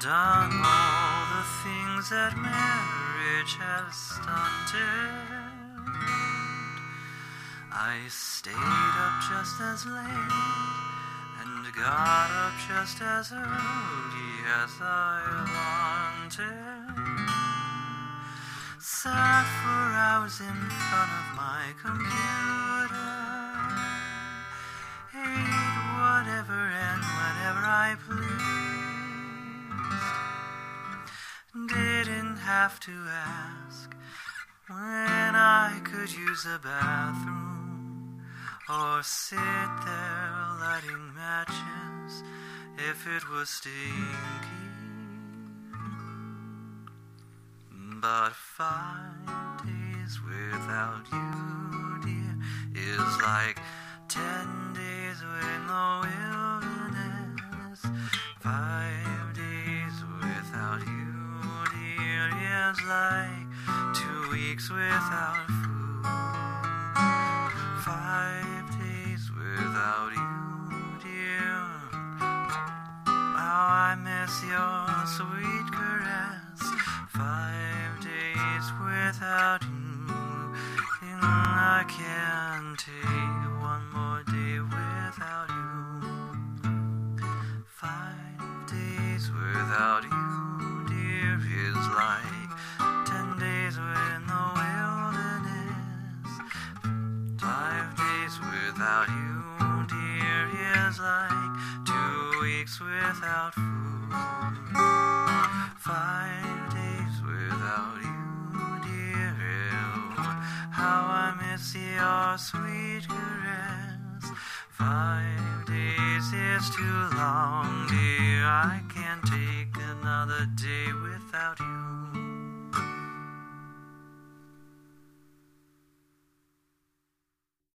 done all the things that marriage has stunted. I stayed up just as late and got up just as early as I wanted. Sat for hours in front of my computer, ate whatever and whenever I pleased. Didn't have to ask when I could use a bathroom or sit there lighting matches if it was stinky. But 5 days without you, dear, is like 10 days in the wilderness. 5 days without you, dear, is like 2 weeks without food. 5 days without you, dear. How I miss your sweet caress. 5 days without you, and I can't take one more day without you. 5 days without you, dear, is like 10 days in the wilderness. 5 days without you, dear, is like 2 weeks without food. 5 days without you, dear, how I miss your sweet caress. 5 days is too long, dear, I can't take another day without you.